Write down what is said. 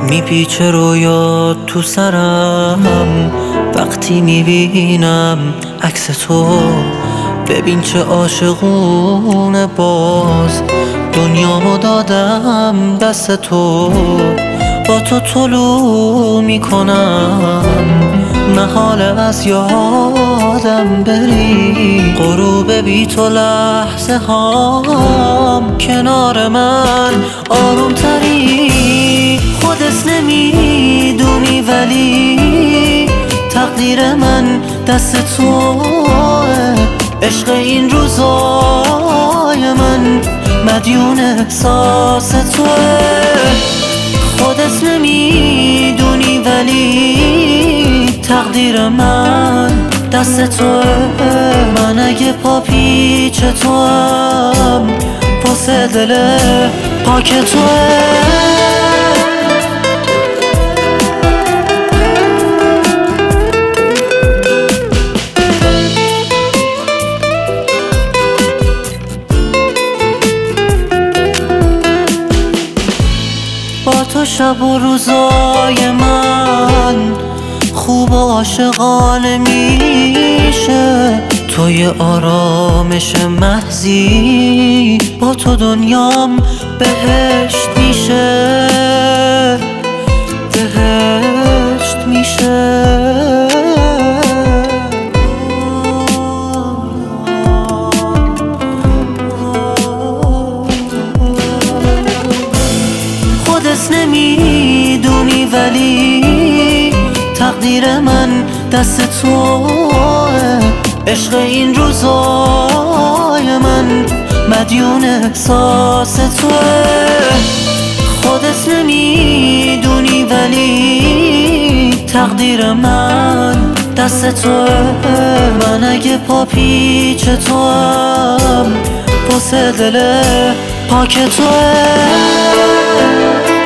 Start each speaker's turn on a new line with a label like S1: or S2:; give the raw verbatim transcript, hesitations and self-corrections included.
S1: میپیچه رویات تو سرم وقتی میبینم عکس تو. ببین چه عاشقونه باز دنیامو دادم دست تو. با تو طلوع میکنم محال از یادم بری. غروب بی تو لحظه هام کنار من آروم تری. خودت نمیدونی ولی تقدیر من دست توه. عشق این روزای من مدیون احساس توه. خودت نمیدونی ولی تقدیر من دست توه. من اگه پا پیچ توام واسه دل پاک توه. با تو شب و روزای من خوب و عاشقانه میشه. توی آرامش محضی با تو دنیام بهشت میشه. بهشت میشه. خودت نمیدونی ولی تقدیر من دست توه. عشق این روزای من مدیون احساس توه. خودت نمیدونی ولی تقدیر من دست توه. من اگه پا پیچ توام واسه دل پاک توه.